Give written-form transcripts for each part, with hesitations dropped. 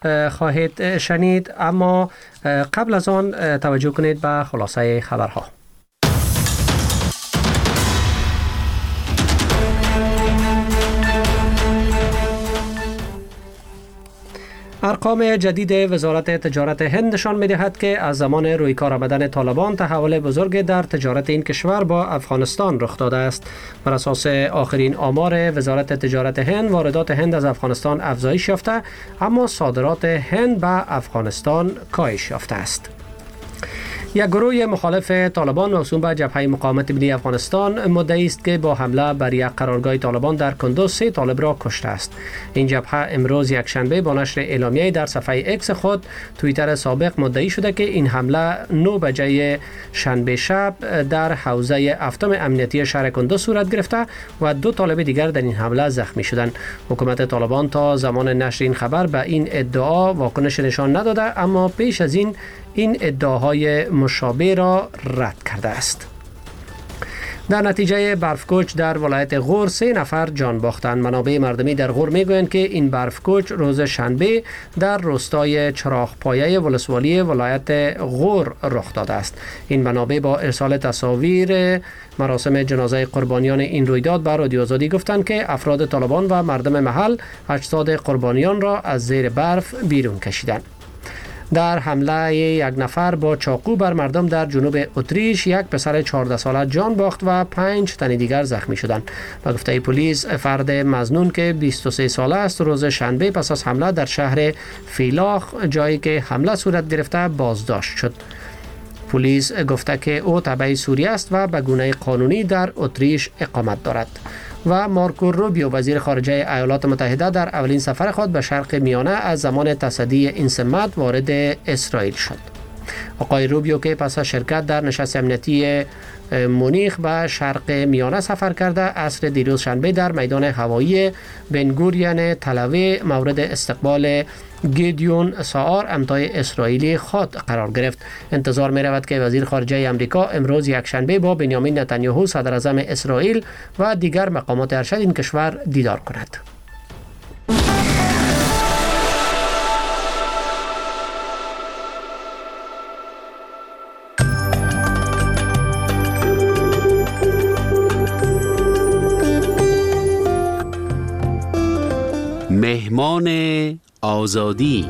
خواهید شنید، اما قبل از آن توجه کنید به خلاصه خبرها. ارقام جدید وزارت تجارت هند نشان می‌دهد که از زمان روی کار آمدن طالبان تحول بزرگ در تجارت این کشور با افغانستان رخ داده است. بر اساس آخرین آمار وزارت تجارت هند، واردات هند از افغانستان افزایش یافته، اما صادرات هند به افغانستان کاهش یافته است. یک گروه مخالف طالبان موسوم به جبهه مقاومت ملی افغانستان مدعی است که با حمله بر یک قرارگاه طالبان در کندوز 3 طالب را کشته است. این جبهه امروز یکشنبه با نشر اعلامیه در صفحه اکس خود توییتر سابق مدعی شده که این حمله 9 بجه شنبه شب در حوزه هفتم امنیتی شهر کندوز صورت گرفته و 2 طالب دیگر در این حمله زخمی شدند. حکومت طالبان تا زمان نشر این خبر به این ادعا واکنش نشان نداده، اما پیش از این ادعاهای مشابه را رد کرده است. در نتیجه برفکوچ در ولایت غور 3 نفر جان باختند. منابع مردمی در غور میگویند که این برفکوچ روز شنبه در روستای چراغپایه ولسوالی ولایت غور رخ داده است. این منابع با ارسال تصاویر مراسم جنازه قربانیان این رویداد به رادیو آزادی گفتند که افراد طالبان و مردم محل اجساد قربانیان را از زیر برف بیرون کشیدند. در حمله یک نفر با چاقو بر مردم در جنوب اتریش، یک پسر 14 ساله جان باخت و 5 تن دیگر زخمی شدند. به گفته پلیس، فرد مظنون که 23 ساله است روز شنبه پس از حمله در شهر فیلاخ، جایی که حمله صورت گرفته، بازداشت شد. پلیس گفته که او تبع سوریه است و به گونه قانونی در اتریش اقامت دارد. و مارکو روبیو وزیر خارجه ایالات متحده در اولین سفر خود به شرق میانه از زمان تصدی این سمت وارد اسرائیل شد. آقای روبیو که پس از شرکت در نشست امنیتی مونیخ به شرق میانه سفر کرده، عصر دیروز شنبه در میدان هوایی بنگوریون تل‌آویو مورد استقبال گیدیون ساعر امضای اسرائیلی خود قرار گرفت. انتظار می رود که وزیر خارجه امریکا امروز یکشنبه با بنیامین نتانیاهو صدر اعظم اسرائیل و دیگر مقامات ارشد این کشور دیدار کند. مهمان آزادی.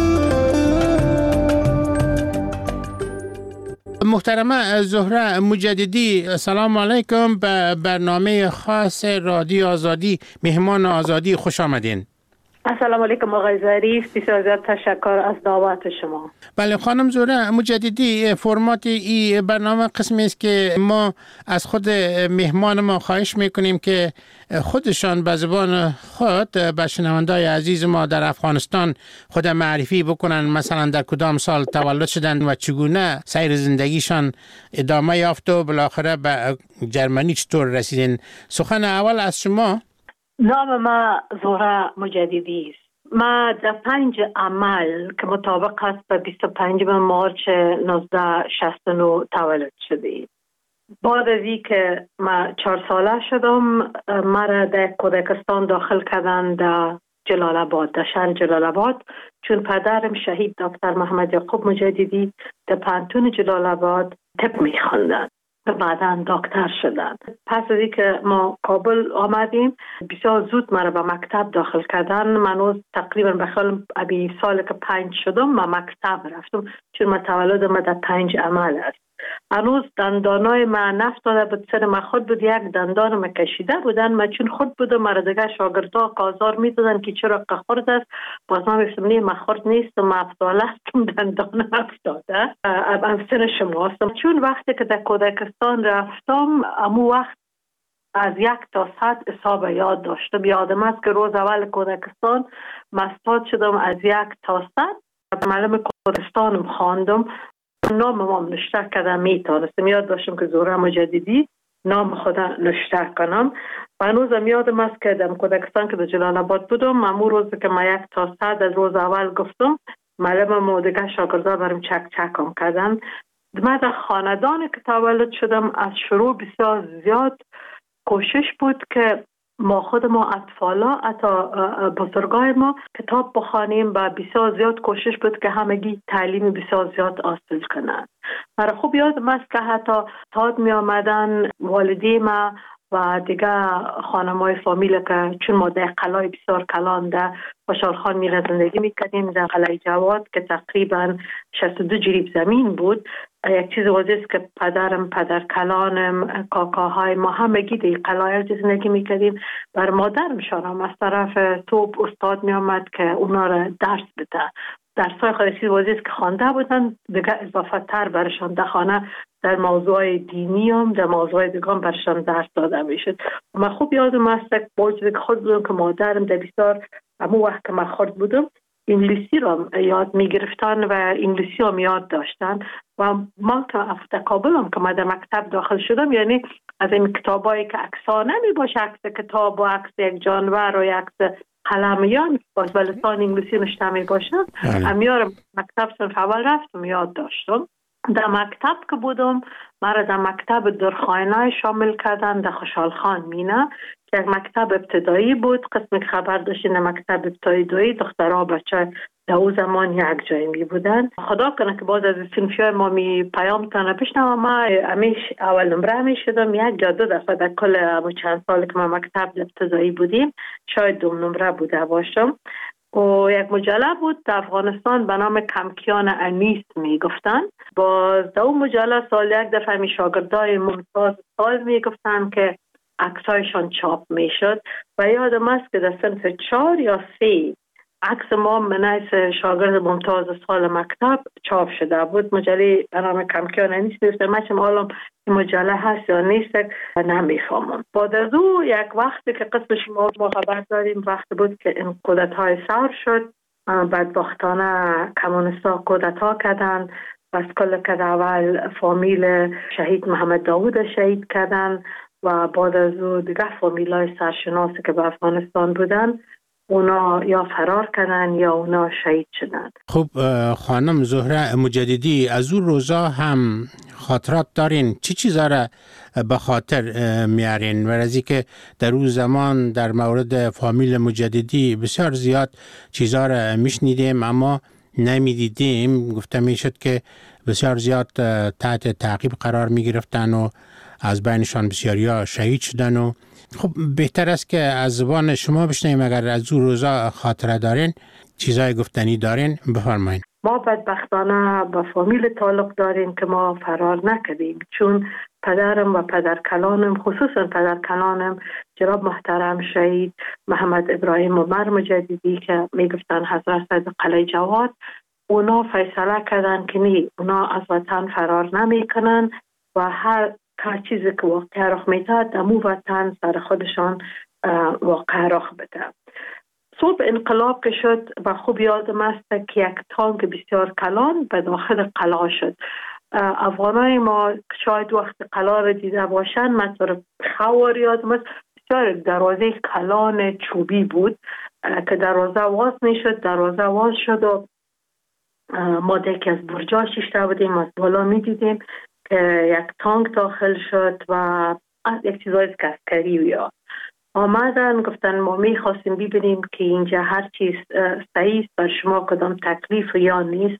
محترمه زهره مجددی، سلام علیکم. به برنامه خاص رادیو آزادی مهمان آزادی خوش آمدین. السلام علیکم آقای ظریف، بسیار زیاد تشکر از دعوت شما. بله خانم زهره مجددی، فرمات این برنامه قسمی است که ما از خود مهمان ما خواهش میکنیم که خودشان به زبان خود به شنوندای عزیز ما در افغانستان خود معرفی بکنن، مثلا در کدام سال تولد شدند و چگونه سیر زندگیشان ادامه یافت و بالاخره به جرمنی چطور رسیدن. سخن اول از شما. نام ما زهره مجددی است. ما در 5 عمل که مطابق است به 25 مارچ 1969 تولد شدیم. بعد از این که ما 4 ساله شدم، مرا در کودکستان داخل کردند در جلال آباد، در شهر جلال آباد، چون پدرم شهید دکتر محمد یعقوب مجددی در پانتون جلال آباد طب می‌خواندند و بعداً دکتر شدند. پس از اینکه ما کابل آمدیم، بسیار زود مرا به مکتب داخل کردن. من تقریبا به خیال ابی سال که 5 شدم ما مکتب رفتم، چون ما تولدم در 5 عمل است. هنوز دندانای من نفتاده بود، سر من خود بود، یک دندان من کشیده بودن. من چون خود بودم، مرا دیگه شاگردها کازار میدادن که چرا خورد است. باز من گفتم نه، من خورد نیستم، من افتاله هستم، دندان افتاده. ام سن شما هستم. چون وقتی که در کودکستان رفتم، امو وقت از 1 تا 100 حساب یاد داشتم. یادم است که روز اول کودکستان مستاد شدم از 1 تا 100. معلم کودکستانم خواندم، نام ما نشته کردم، میتونستم. یاد داشتم که زهره مجددی نام خدا نشته کنم. و هنوزم یادم است که در کودکستان که در جلال آباد بودم، امو روز که ما 1 تا 100 از روز اول گفتم، معلم ما دیگه شاگردا برام چکم کردن. من در خاندانی که تولد شدم، از شروع بسیار زیاد کوشش بود که ما خود ما اطفالا حتی بزرگای ما کتاب بخوانیم و بسیار زیاد کوشش بود که همگی تعلیم بسیار زیاد حاصل کنند. مرا خوب یادم است که حتی تاد می آمدن والدی ما و دیگه خانمای فامیل که چون ما در قلعه بسیار کلان در خوشحال خان میره زندگی میکردیم در قلعه جواد که تقریبا 62 جریب زمین بود. یک چیز واضح است که پدرم، پدر کلانم، کاکاهای ما همگی در قلعه زندگی میکردیم. بر مادرم شانم از طرف توپ استاد میامد که اونا را درس بده. درسای خودی چیز واضح است که خوانده بودن، دیگه اضافه تر برشان در خانه در موضوع دینی هم در موضوع دیگه هم برشان درس داده میشد. من خوب یادم است که باید خود بودم که مادرم در بسیار همون وقت که من خورد بودم انگلیسی را یاد میگرفتن و انگلیسی هم یاد داشتن و من که افته کابلم که من در مکتب داخل شدم، یعنی از این کتابایی که عکسانه می باشه، عکس کتاب و عکس یک جانور و عکس قلمیان باز به لسان انگلیسی نشته می باشه، امیار مکتب صنف اول رفتم یاد داشتم. در مکتب که بودم مرا در مکتب درخانه شامل کردن در خوشحال خان مینه که یک مکتب ابتدایی بود. قسم خبر داشتین در مکتب ابتدایی دخترها بچه در او زمان یک جایی می بودن. خدا کنه که باز از صنفیای ما می پیام تانه بشنم. ما همیش اول نمره می شدم، یک یا دو دفعه در کل چند سال که ما مکتب ابتدایی بودیم شاید دوم نمره بوده باشم. و یک مجله بود در افغانستان به نام کمکیان انیس می گفتن. باز در اون مجله سال یک دفعه می شاگردای ممتاز سال می گفتن که عکسایشان چاپ می شد و یادم است که در صنف 4 یا 3 عکس ما منیس شاگرد ممتاز سال مکتب چاپ شده بود. مجله به نام کمکیان انیس می گفتن. من چم حالا مجله هست یا نیست نمیفهمم. بعد از او یک وقتی که قسم شما ما خبر داریم وقت بود که این کودتای ثور شد، بدبختانه کمونیستا کودتا کردن و از کل که اول فامیل شهید محمد داوود شهید کردن و بعد از او دیگه فامیلای سرشناسی که به افغانستان بودن اونا یا فرار کردن یا اونا شهید شدن. خب خانم زهره مجددی، از اون روزا هم خاطرات دارین؟ چی چیزا را به خاطر میارین؟ و از اینکه در اون زمان در مورد فامیل مجددی بسیار زیاد چیزا را میشنیدیم اما نمیدیدیم. گفته میشد که بسیار زیاد تحت تعقیب قرار میگرفتن و از بینشان بسیاریا شهید شدن. و خب بهتر است که از زبان شما بشنویم. اگر از اون روزا خاطره دارین، چیزای گفتنی دارین، بفرمایید. ما بدبختانه با فامیل تعلق داریم که ما فرار نکردیم، چون پدرم و پدر کلانم، خصوصا پدر کلانم جناب محترم شهید محمد ابراهیم عمر مجددی که میگفتن حضرت صدر قلعه جواد، اونا فیصله کردن که نه، اونا از وطن فرار نمیکنن و هر چیزی که واقع رخ میده دمو وطن سر خودشان واقع رخ بده. صبح انقلاب که شد و خوب یادم است که یک تانک بسیار کلان به داخل قلعه شد. افغانای ما شاید وقت قلعه را دیده باشن، مثلا خوار یادم است بسیار دروازه کلان چوبی بود که دروازه واز میشد، دروازه واز شد و ما یکی از برجا شیشته بودیم، از بالا میدیدیم که یک تانک داخل شد و یک چیزای عسکری یا آمدن گفتن ما میخواستیم ببینیم که اینجا هر چیز صحیح است، بر شما کدام تکلیف یا نیست.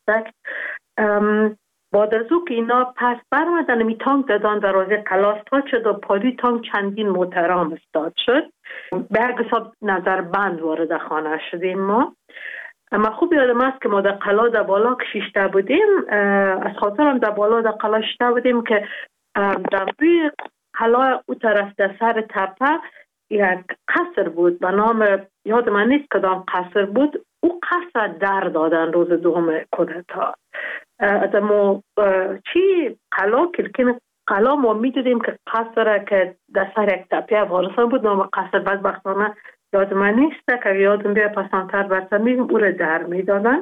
بعد از او که اینا پس برمدن می تانک دادن دروازه قلعه استاد شد و پالی تانک چندین محترم استاد شد. به هر حساب نظر بند وارد خانه شدیم ما. اما خوب یادم است که ما در قلعه در بالا شیشته بودیم، از خاطرم در بالا در قلعه شیشته بودیم که در روی قلعه او طرف در سر تپه یک قصر بود به نام، یاد من نیست کدام قصر بود، او قصر در دادن روز دوم کودتا. از ما چی قلعه کلکین قلعه ما میدیدیم که قصر که در سر یک تپه افغانستان بود، نام قصر بدبختانه یاد من نیست که یادم بیا پسانتر برسن میگم او را در میدادن.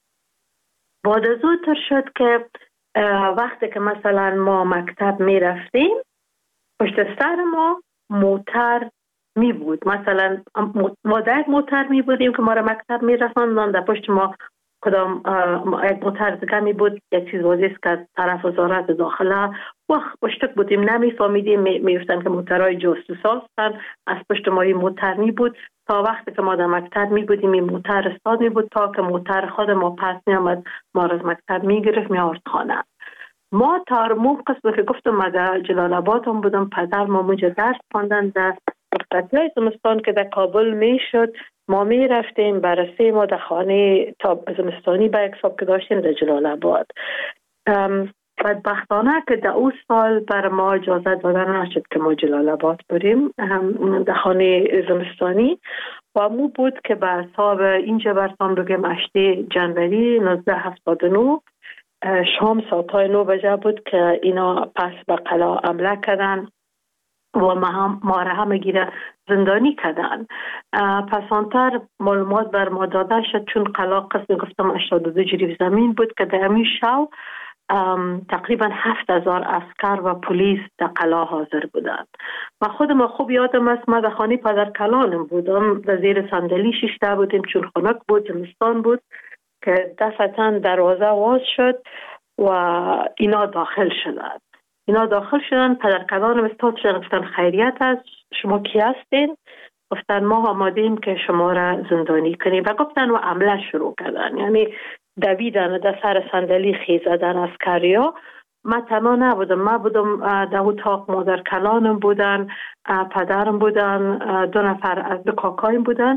بعد از او تر شد که وقتی که مثلا ما مکتب میرفتیم پشت سر ما موتر می بود، مثلا ما در موتر می بودیم که ما را مکتب می رساندن، در پشت ما کدام یک موتر دیگه می بود. یک چیز واضح است که از طرف وزارت داخله وقت پشتک بودیم نمیفهمیدیم، میفتن که موترهای جاسوس هستن. از پشت ما این موتر می بود تا وقتی که ما در مکتب می بودیم این موتر استاد می بود تا که موتر خود ما پس می آمد، ما از مکتب می گرفت می آورد خانه. ما تا مون قسم که گفتم ما در جلال آباد هم بودم، پدر ما اونجا درس خواندن در رخصتی‌های زمستان که در کابل می شد ما می رفتیم بررسی ما در خانه تا زمستانی به یک صاحب که داشتیم در جلال آباد. بدبختانه که در اون سال بر ما اجازه دادن نشد که ما جلال آباد بریم در خانه زمستانی و مو بود که به حساب اینجا برسان بگیم 8 جنوری 1979 شام ساعتای 9 بجه بود که اینا پس به قلعه حمله کردن و ما را همه گیره زندانی کردن. پسانتر معلومات بر ما داده شد چون قلعه قسم گفتم 82 جریب زمین بود که در همین شو تقریبا 7000 عسکر و پلیس در قلعه حاضر بودند. و خودم خوب یادم است ما در خانه پدر کلانم بودم، در زیر صندلی شیشته بودیم چون خنک بود، زمستان بود که دفعتاً دروازه واز شد و اینا داخل شدن. پدر کلانم استاد شدن، گفتن خیریت است، شما کی هستین؟ گفتن ما آمادیم که شما را زندانی کنیم و گفتن و عمله شروع کردن، یعنی دویدن در سر صندلی خیزدن عسکریا. ما تنها نبودم، ما بودم در اتاق، مادر کلانم بودن، پدرم بودن، 2 نفر از 2 کاکایم بودن،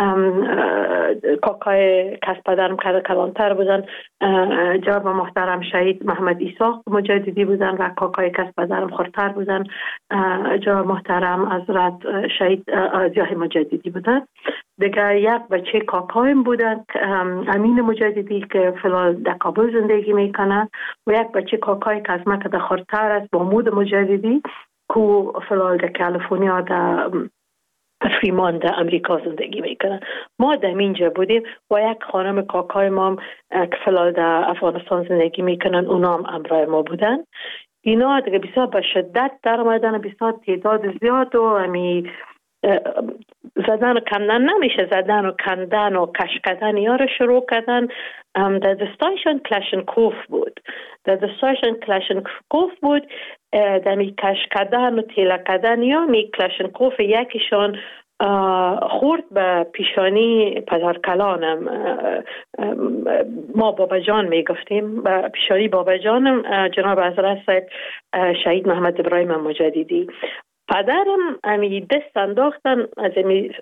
کاکای کس پدرم کلانتر بودن، جناب محترم شهید محمد ایساق مجددی بودن و کاکای کس پدرم خورتر بودن، جناب محترم حضرت شهید ضیاء مجددی بودن. دیگه یک بچه کاکایم بودن امین مجددی که فلال در کابل زندگی میکنن و یک بچه کاکای که از مکه خورتر است محمود مجددی که فلال در کالیفرنیا در فریمان در امریکا زندگی میکنن. ما در اینجا بودیم و یک خانم کاکای ما که فلال در افغانستان زندگی میکنن اونا هم همراه ما بودن. اینا دیگه بسیار به شدت در آمدن، بسیار تعداد زیاد و همی زدن و کندن نمیشه، زدن و کندن و کش کردن یا رو شروع کردن. در دستایشان کلاشنکوف بود، در می کش کردن و تیله کردن یا می کلاشنکوف یکیشان خورد به پیشانی پدر کلانم، ما بابا جان می گفتیم، به پیشانی بابا جانم جناب حضرت شهید محمد ابراهیم مجددی. پدرم امی دست انداختن از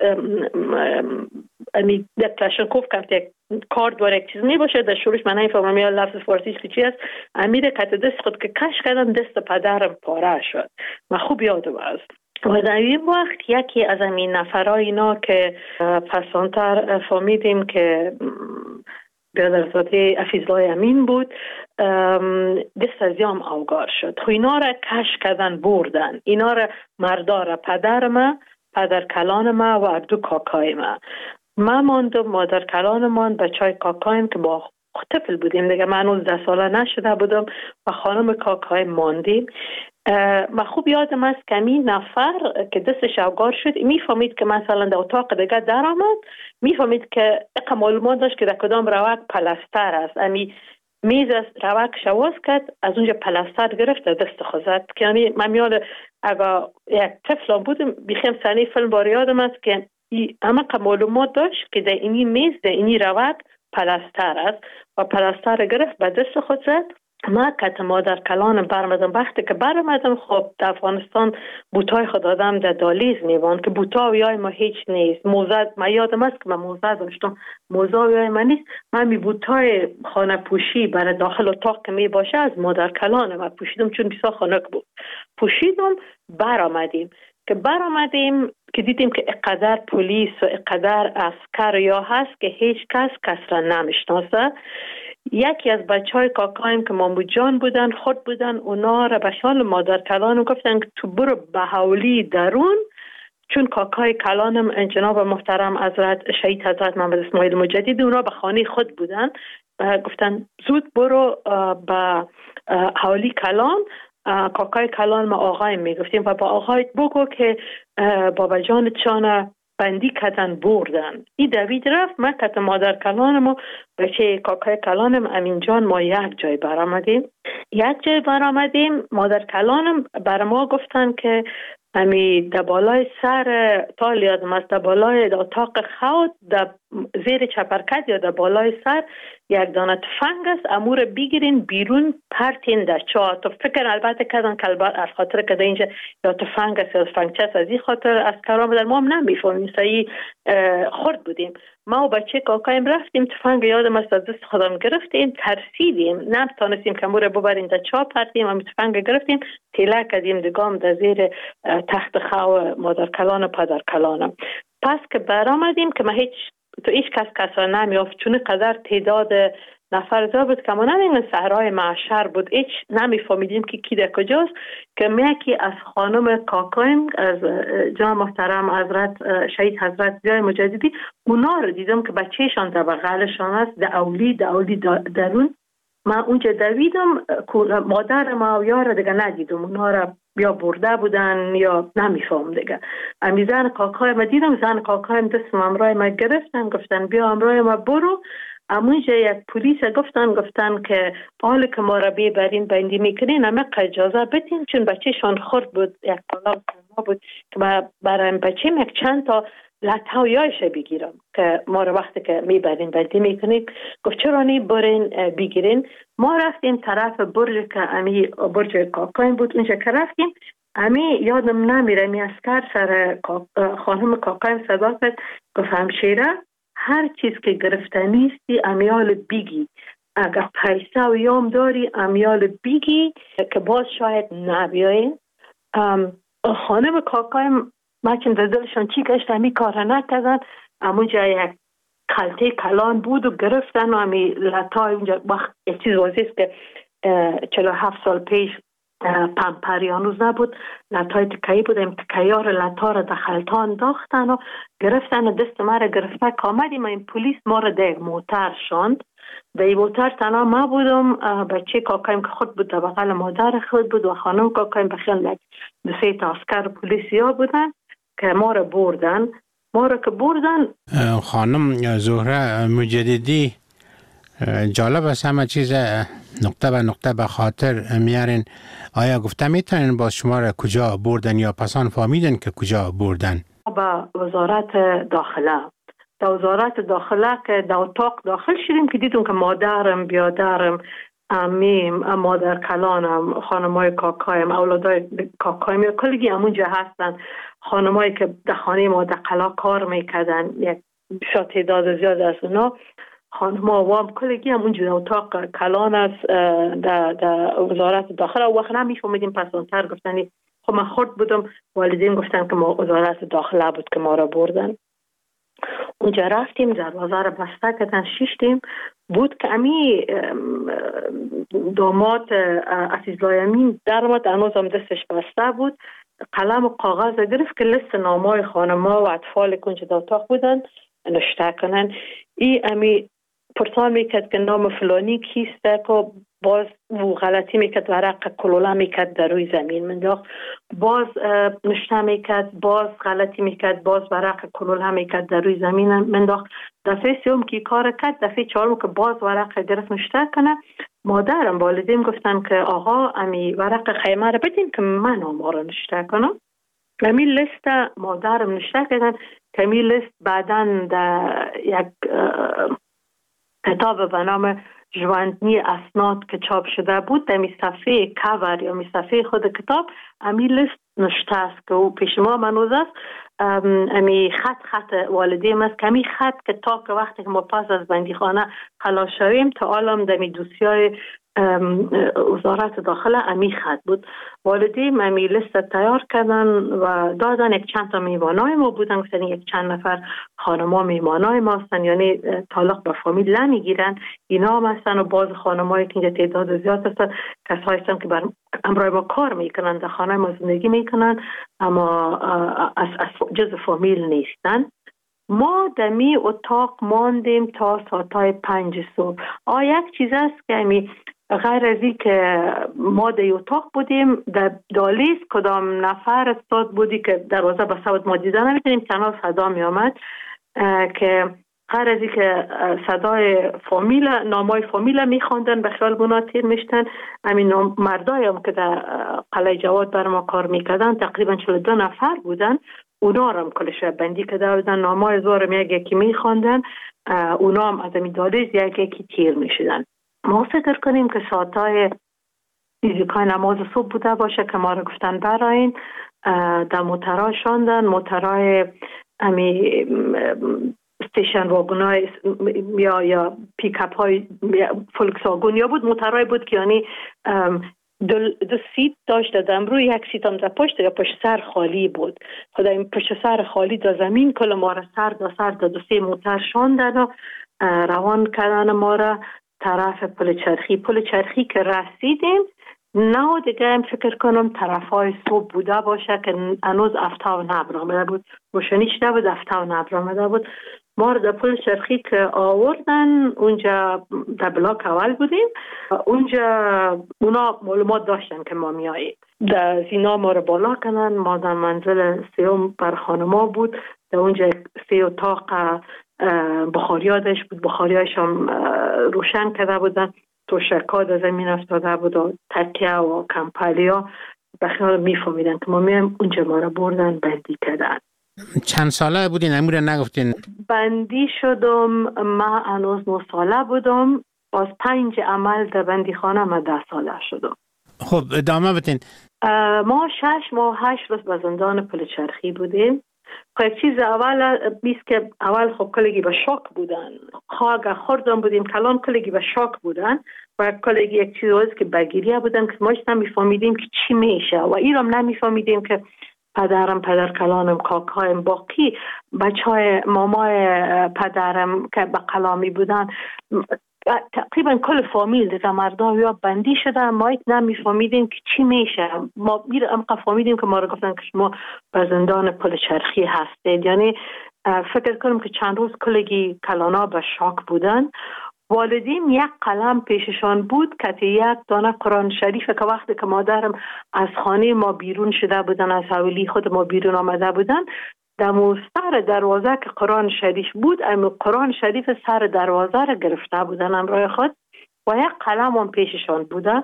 امی کلاشنکوف که کار داره یک چیز می باشه، در شروعش من نمیفهمم یا لفظ فارسیش که چی است، امیر کت دست خود که کش کردن دست پدرم پاره شد. من خوب یادم است. و در این وقت یکی از این نفرای اینا که پسانتر فهمیدیم که برادرزاده حفیظالله امین بود دست از یام اوگار شد. خو اینا را کش کردن بردن، اینا را مردار پدر ما، پدر کلان ما و 2 کاکای ما ماندم، مادر کلان من، بچای کاکایم که با طفل بودیم دیگه، من 19 ساله نشده بودم و خانم کاکای ماندیم. من خوب یادم است که این نفر که دستش اوگار شد میفهمید که مثلا در اتاق دیگه در آمد، میفهمید که اقا معلومات داشت که در کدام روک پلستر است، امی میز از روک شواز کرد، از اونجا پلستر گرفت در دست خوزد. که یعنی من یاد اگه یک طفل بودم بخیم سنی فیلم بار یادم است که اما که معلومات داشت که در اینی میز در اینی روک پلستر است و پلستر گرفت به دست خود زد. ما که مادر کلانم برمدم، وقتی که برمدم خب در افغانستان بوتای خود آدم در دالیز میوان که بوتا ویای ما هیچ نیست، موزه ما یادم است که من موزه داشتم، موزه ویای ما نیست، من می بوتای خانه پوشی برای داخل اتاق که می باشه از مادر کلانم پوشیدم چون بسیار خنک بود، پوشیدم. برآمدیم که دیدیم که اقدر پلیس و اقدر عسکر یا هست که هیچ کس را نمیشناسه. یکی از بچهای کاکایم که مامو جان بودن خود بودن، اونا را به شال مادر کلانم گفتن که تو برو به حولی درون، چون کاکای کلانم جناب محترم حضرت شهید حضرت محمد اسماعیل مجددی اونا به خانه خود بودن، گفتن زود برو به حولی کلان. کاکای کلان ما آقای میگفتیم و با آقای بگو که بابا جانت شانه بندی کردن بردن. این دوید رفت. من کت مادر کلانم و بچه کاکای کلانم امین جان ما یک جای برآمدیم. مادر کلانم بر ما گفتن که امی دبالای سر تال یادم است، دبالای اتاق خواد زیر چپرکت یا دبالای سر یک دانه تفنگ است، امور بگیرین بیرون پرتین در چاه. تو فکر البته کردن که از خاطر که اینجا یا تفنگ است یا تفنگچه است، از این خاطر از کرام در ما هم نمیفهمیم. صحیح خورد بودیم. ما و بچه کاکایم رفتیم، تفنگ یادم است از دست خودم گرفتیم، ترسیدیم، نتونستیم که امور ببریم در چاه پرتیم. هم تفنگ گرفتیم، تیله کردیم دگام در زیر تخت خو مادر کلان و پدر کلانم. پس که برآمدیم که ما هیچ کس نمیافت، چون قدر تعداد نفر زا بود که ما نمیگن صحرای معشر بود، هیچ نمیفهمیدیم که کی در کجاست. که یکی از خانم کاکایم از جان محترم حضرت شهید حضرت زیای مجددی، اونا رو دیدم که بچهشان در بغلشان است، در اولی درون. من اونجا دویدم، مادر ما و یار دیگه ندیدم، اونا را یا برده بودن یا نمیفهم دیگه. امی زن کاکای ما دیدم، زن کاکایم دستم امرای ما گفتن بیا امرای ما برو. امونجا یک پلیس گفتن که حال که ما را ببرین بندی میکنین اما اجازه بدین، چون بچهشان خورد بود، یک طلاق ما بود که ما برای بچه یک چند تا لطه و یایشه بگیرم که ما را وقتی که میبرین بندی میکنین. گفت چرا نی برین بگیرین. ما رفتیم طرف برج که امی برج کاکایم بود. اونجا که رفتیم امی یادم نمیره، می اسکر سر خانم کاکایم صدا کرد، گفت همشیره هر چیز که گرفته نیستی امیال بیگی، اگر پیسه و یام داری امیال بیگی که باز شاید نبیاین. خانم کاکایم مچن در دلشان چی گشت امی کار نکردن. امونجا یک کلته کلان بود و گرفتن و امی لطای اونجا وقت یک چیز واضیست که 47 سال پیش پمپریانوز نبود، لطای تکایی بود. این تکایار لطا را در خلطان انداختن و گرفتن و دست ما را گرفته که آمدیم. این پولیس ما را در موتر شاند. در این موتر تنها ما بودم، بچه کاکایم که خود بود در بغل مادر خود بود و خانم کاکایم بخیل دو سه تا اسکر پولیسی ها بودن که ما را بردن. خانم زهره مجددی، جالب است همه چیز نقطه به نقطه به خاطر میارین. آیا گفته میتونین باز شما را کجا بردن یا پسان فهمیدن که کجا بردن؟ با وزارت داخله که در اتاق داخل شدیم که دیدم که مادرم، بیادرم، امیم، مادر کلانم، خانمای کاکایم، اولادای کاکایم کلگی همونجا هستن. خانمایی که در خانه ما در قلا کار میکردن، یک تعداد زیاد از اونا خانم‌ها وام کلگی هم اونجا اتاق کلان است در وزارت داخله. و وقت نمیفهمیدیم، پس اونتر گفتنی خب من خورد بودم، والدین گفتن که ما وزارت داخله بود که ما را بردن. اونجا رفتیم، دروازه را بسته کردن، شیشتیم. بود که امی داماد عزیزالله امین در آمد، هنوز هم دستش بسته بود، قلم و کاغذ گرفت که لیست نامای خانم‌ها و اطفال که اونجا در اتاق بودن نوشته کنن. ای امی پرسان میکرد که نام فلانی کیسته، که باز او غلطی میکرد، ورق کلوله میکرد در روی زمین منداخت، باز نوشته میکرد، باز غلطی میکرد، باز ورق کلوله میکرد در روی زمین منداخت. دفعه سوم که کار کرد، دفعه چهارم که باز ورق گرفت نوشته کنه. مادرم والدین گفتن که آقا امی ورق خیمه رو بدین که من آما رو نوشته کنم. امی لیست مادرم نوشته کردن که امی لیست بعداً در یک کتاب به نام ژواندنی اسناد که چاپ شده بود، در می صفحه کاور یا می صفحه خود کتاب امی لیست نوشته است که او پیش ما منوز است. امی خط والدیم است که امی خط که تا که وقتی که ما پس از بندیخانه خلاص شویم تا عالم در می دوسیای وزارت داخله امی خط بود. والدین امی لیست تیار کردن و دادن. یک چند تا میوانای ما بودن، گفتن یک چند نفر خانما میوانای ما هستن، یعنی تعلق به فامیل نمیگیرن، اینا هم هستن. و باز خانمایی که اینجا تعداد زیاد هستن کسایی هستن که بر امرای ما کار میکنن، در خانه ما زندگی میکنن، اما از جز فامیل نیستن. ما دمی اتاق ماندیم تا ساعتای 5 صبح. یک چیز است که امی غیر از این که ما در اتاق بودیم، در دالیز کدام نفر استاد بودی که دروازه بسته بود، ما دیده نمیتونیم، تنها صدا می آمد که غیر از این که صدای فامیل، نامای فامیل میخواندن، به خیال بنا تیر میشتن. همین مردای هم که در قلعه جواد بر ما کار میکردن تقریبا 42 نفر بودن، اونا هم کلش بندی کده بودن، نامای زورم یکی میخواندن، اونا هم از همین دالیز یکی تیر میشدن. ما فکر کنیم که ساعتای فیزیکای نماز صبح بوده باشه که ما رو گفتن براین، در موترها شاندن، موترهای امی استیشن واگونای یا پیکاپ های فولکسواگن یا بود، موترهای بود که یعنی دو سیت داشت، دادم روی یک سیت هم در پشت یا پشت سر خالی بود. خدا این پشت سر خالی دا زمین کل ما را سر دا دو سه موتر شاندن و روان کردن ما را طرف پل چرخی که رسیدیم. نه دیگه هم فکر کنم طرف های صبح بوده باشه که هنوز افتا و نبر آمده بود، روشنی شده بود، افتا و نبر آمده بود. ما در پل چرخی که آوردن اونجا در بلاک اول بودیم، اونجا اونا معلومات داشتن که ما میاییم، در زینا ما رو بالا کنن. ما در منزل سیوم بر خانما بود، در اونجا 3 اتاق بخاریادش بود، بخاریاش هم روشن کرده بودن، توشکا در زمین افتاده بود و تکیه و کمپالیا. بخیال میفهمیدن که ما میایم، اونجا ما رو بردن بندی کردن. چند ساله بودین؟ امور نگفتین. بندی شدم ما هنوز 9 ساله بودم، از 5 عمل در بندی خانه ما 10 ساله شدم. خب ادامه بدین. ما 6 ماه 8 روز به زندان پل چرخی بودیم. خب چیز اول بیست که اول خب کلگی به شاک بودن، خواهد خوردم بودیم کلان کلگی به شاک بودن و کلگی یک چیز که بگیریه بودن که ما نمیفهمیدیم که چی میشه و ایرام نمیفهمیدیم که پدرم، پدر کلانم، کاکایم، باقی بچهای مامای پدرم که به کلامی بودن، تقریبا کل فامیل دیگه مردا یا بندی شده، ما نمیفهمیدیم که چی میشه. ما میرم فهمیدیم که ما رو گفتن که شما به زندان پل چرخی هستید. یعنی فکر کنم که چند روز کلگی کلانا به شاک بودن. والدین یک قلم پیششان بود که یک دانه قرآن شریف که وقتی که مادرم از خانه ما بیرون شده بودن، از حویلی خود ما بیرون آمده بودن، در سر دروازه که قرآن شریف بود، اما قرآن شریف سر دروازه را گرفته بودن همراه خود و یک قلم هم پیششان بوده.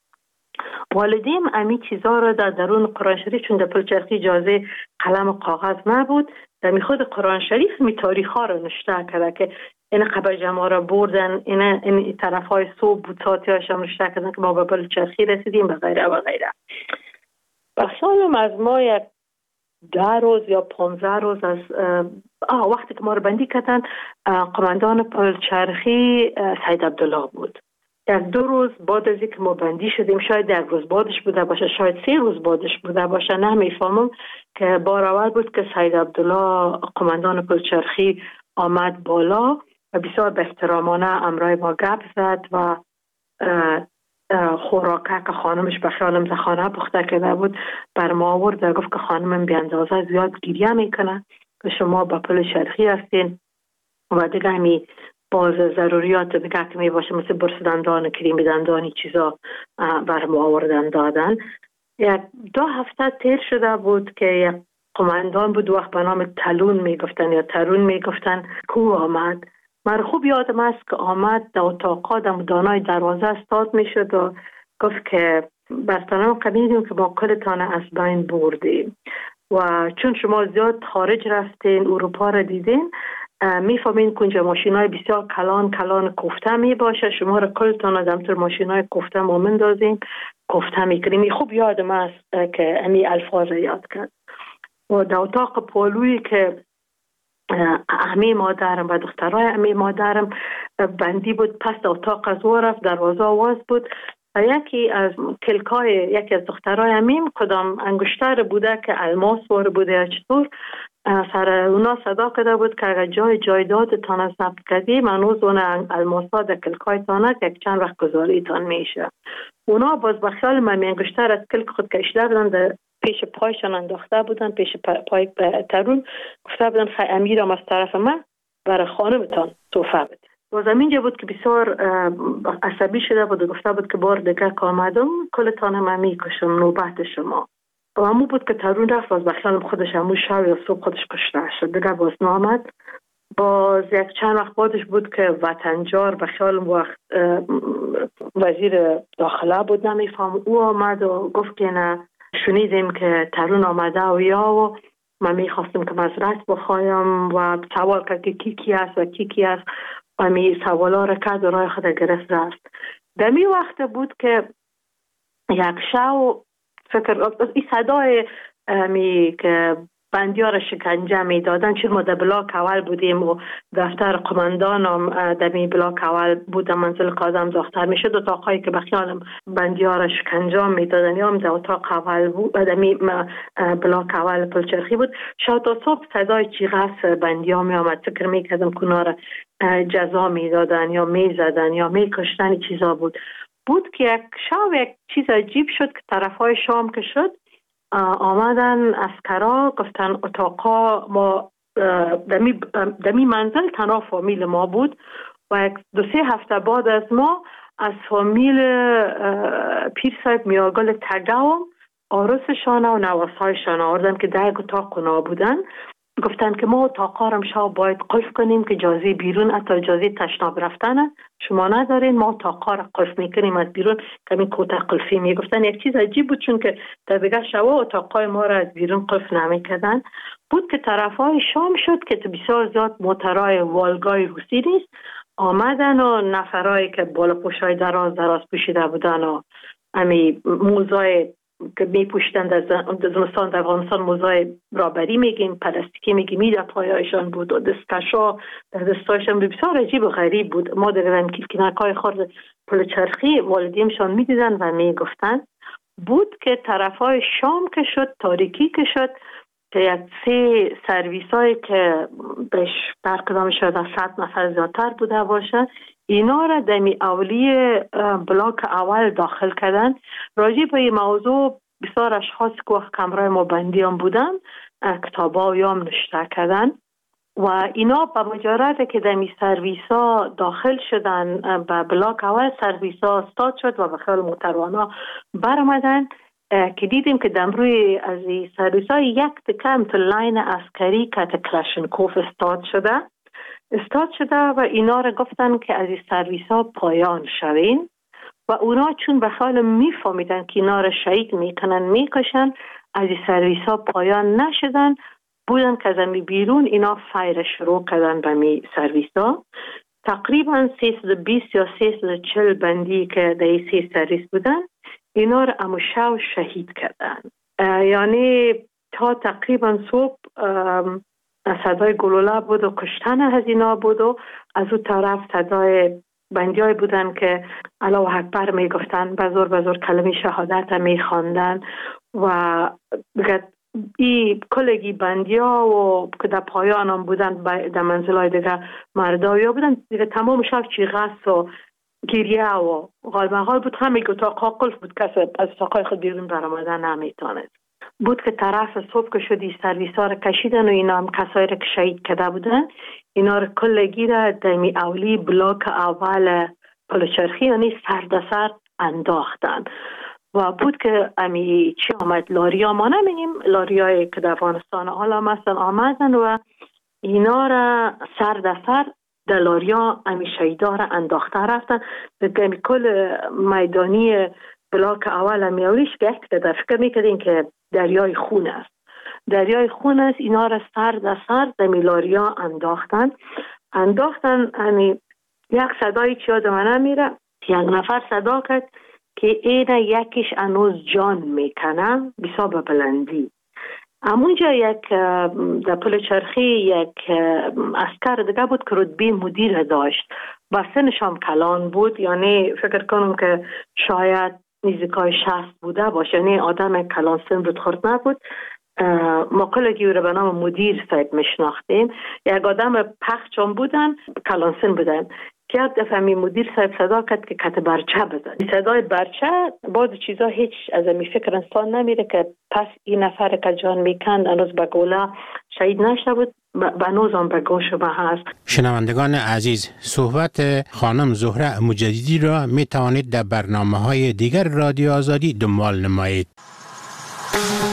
والدین امی چیزا را در درون قرآن شریف، چون در پل چرخی اجازه قلم و کاغذ نبود، در می خود قرآن شریف می تاریخ ها را نشته کرده که این قبل ما را بردن، این طرف های صبح بود، ساعتی هاشم نشته کردن که ما به پل چرخی رسیدیم و غیره و غیره. بخشانم از ما یک 10 روز یا 15 روز از وقتی که ما رو بندی کردن، قماندان پل چرخی سید عبدالله بود. یک 2 روز بعد از اینکه ما بندی شدیم، شاید 1 روز بعدش بوده باشه، شاید 3 روز بعدش بوده باشه، نمیفهمم، که بار اول بود که سید عبدالله قماندان پل چرخی آمد بالا و بسیار به احترامانه امرای ما گپ زد و خوراکه که خانمش به خیالم در خانه پخته کرده بود بر ما آورد و گفت که خانمم بی اندازه زیاد گریه میکنه که شما به پل چرخی هستین و دیگه همی باز ضروریات دیگه که می باشه مثل برس دندان، کریم دندانی چیزا بر ما آوردن دادن. 2 هفته تیر شده بود که یک قماندان بود، وقت به نام تلون میگفتن یا ترون میگفتن، کو آمد. من خوب یادم است که آمد در اتاقا در دانای دروازه استاد میشد و گفت که برطانم قبیدیم که ما کلتان از بین بردیم و چون شما زیاد خارج رفتین، اروپا را دیدین، میفهمین که اونجا ماشینای بسیار کلان کوفته می باشه، شما را کلتان از همطور ماشینای کوفته ما مندازیم، کوفته میکنیم. خوب یادم است که امی الفاظ یاد کرد. و در اتاق پالویی که امی مادرم و دخترای امی مادرم بندی بود، پس در اتاق از او رفت، دروازه آواز بود و یکی از کلکای یکی از دخترای امیم کدام انگشتر بوده که الماس وار بوده یا چطور، سر اونا صدا کرده بود که اگر جایداد تان ضبط کردی منوز اون الماسا در کلکای تانه که یک چند وقت گذاری تان میشه. اونا باز بخیال من انگشتر از کلک خود کشیده بودن، در پیش پایشان انداخته بودن، پیش پای ترون گفته بودن خیلی امیرم از طرف من برای خانمتان توفه بده. و زمینجا بود که بسیار عصبی شده بود و گفته بود که بار دیگه که آمدم کلتان هم میکشم، نوبت شما. و همون بود که ترون رفت و بخیالم خودش همون شب یا صبح خودش کشته شد. دیگه باز نامد. باز یک چند وقت بعدش بود که وطنجار بخیالم وقت وزیر داخله بود نمیفهم، او آمد و گفت که نه شنیدیم که ترون آمده و یا و من میخواستم که معذرت بخوایم و سوال کرد که کی است و کی است و می سوالا را کرد و راه خود گرفت رفت. در می وقت بود که یک شو فکر این صدای که بندیا را شکنجه می دادن، چون ما در بلاک اول بودیم و دفتر قماندان هم در می بلاک اول بود، در منزل قادم داختر می شد. اتاقایی که بخیالم بندیا را شکنجه می دادن یا هم در اتاق اول بود، در می بلاک اول پلچرخی بود. شب تا صبح صدای چیغ بندیا می آمد. فکر می کردم کنها را جزا می دادن یا می زدن یا می کشتن چیزا بود که یک شب یک چیز عجیب شد که طرفای شام که شد آمدن اسکرا گفتن اتاقا ما دمی منزل تنها فامیل ما بود و 2-3 هفته بعد از ما از فامیل پیر صاحب میاگل تگاو آرسشان و نواسایشان آوردن که در اتاق اونا بودن. گفتن که ما اتاقا را شب باید قفل کنیم که اجازه بیرون حتی اجازه تشناب رفتن شما ندارین، ما اتاقا را قفل میکنیم از بیرون کمی کوته قلفی. میگفتن یک چیز عجیب بود چون که در دیگه شبا اتاقای ما را از بیرون قفل نمیکردن. بود که طرفای شام شد که بسیار زیاد موترهای والگای روسی نیست آمدن و نفرایی که بالا پوشای دراز پوشیده بودن و امی موزای که می پوشتند از زمستان در افغانستان موزای رابری میگیم، پلاستیکی میگیم، می در پایایشان بود و دستکشا در دستایشان بسیار عجیب و غریب بود. ما در کنارکای خورد پلچرخی والدینشان میدیدن و میگفتن. بود که طرفای شام که شد تاریکی که شد که یک 3 سرویس هایی که بهش برکدام شده 100 نفر زیادتر بوده باشه اینا را دمی اولی بلاک اول داخل کردن. راجع به این موضوع بسیار اشخاص که وقت کمرای ما بندی هم بودن کتابا یا هم نشته کردن و اینا با مجرد که دمی سرویس ها داخل شدن به بلاک اول سرویس ها استاد شد و بخیال موتروانا برمدن که دیدیم که دمروی از این سرویس ها یک تکم تو لاین عسکری که کلاشنکوف استاد شده و اینا را گفتن که از این سرویس ها پایان شوین و اونا چون به حال میفهمیدن که اینا را شهید میکنن میکشن از این سرویس ها پایان نشدن بودن که از امی بیرون اینا فایر شروع کردن به می سرویس ها. تقریبا 320 یا 340 بندی که در این 3 سرویس بودن اینا را اموشو شهید کردن. یعنی تا تقریبا صبح صدای گلوله بود و کشتن هزینا بود و از اون طرف صدای بندیای بودن که الله اکبر می گفتن بزرگ کلمه شهادت می خواندن و این کلگی بندیا و که در پایان هم بودن در منزلای دیگه مردایا بودن دیگه تمام شب چیغس و گریه و غالمغال بود. همه اتاقا قلف بود کسی از اتاقای خود بیرون برآمدن نمیتونست. بود که طرف صبح که شدی سرویس ها را کشیدن و اینا هم کسایی را که شهید کرده بودن اینا را کلگی را دمی اولی بلاک اول پلچرخی یعنی سر انداختن و بود که امی چی آمد لاریا ما نمینیم لاریای که در افغانستان حالا مثلا آمدن و اینا را سر در لاریا امی شهیدا را انداخته رفتن دمی کل میدانی بلاک اول امی اولیش که در فکر میکردین که دریای خون است اینا را سر در لاریا انداختن امی یک صدایی چی آدم نمیره یک نفر صدا کرد که اینه یکیش انوز جان میکنه بسا به بلندی. همونجا یک در پلچرخی یک اسکر دیگه بود که رتبه مدیر داشت و سنش هم کلان بود یعنی فکر کنم که شاید نزدیکای 60 بوده باشه یعنی آدم کلان سن رود خورد نبود. ما کلگی رو به نام مدیر صاحب میشناختیم. یک آدم پخچ هم بودن کلان سن بودن که یک دفعه می مدیر صاحب صدا کرد که کت برچه بزن. صدای برچه بعض چیزا هیچ از می فکر انسان نمیره که پس این نفر که جان میکند هنوز به گوله شهید نشده بود بنوزم به گوش شما هست. شنوندگان عزیز، صحبت خانم زهره مجددی را می توانید در برنامه‌های دیگر رادیو آزادی دنبال نمایید.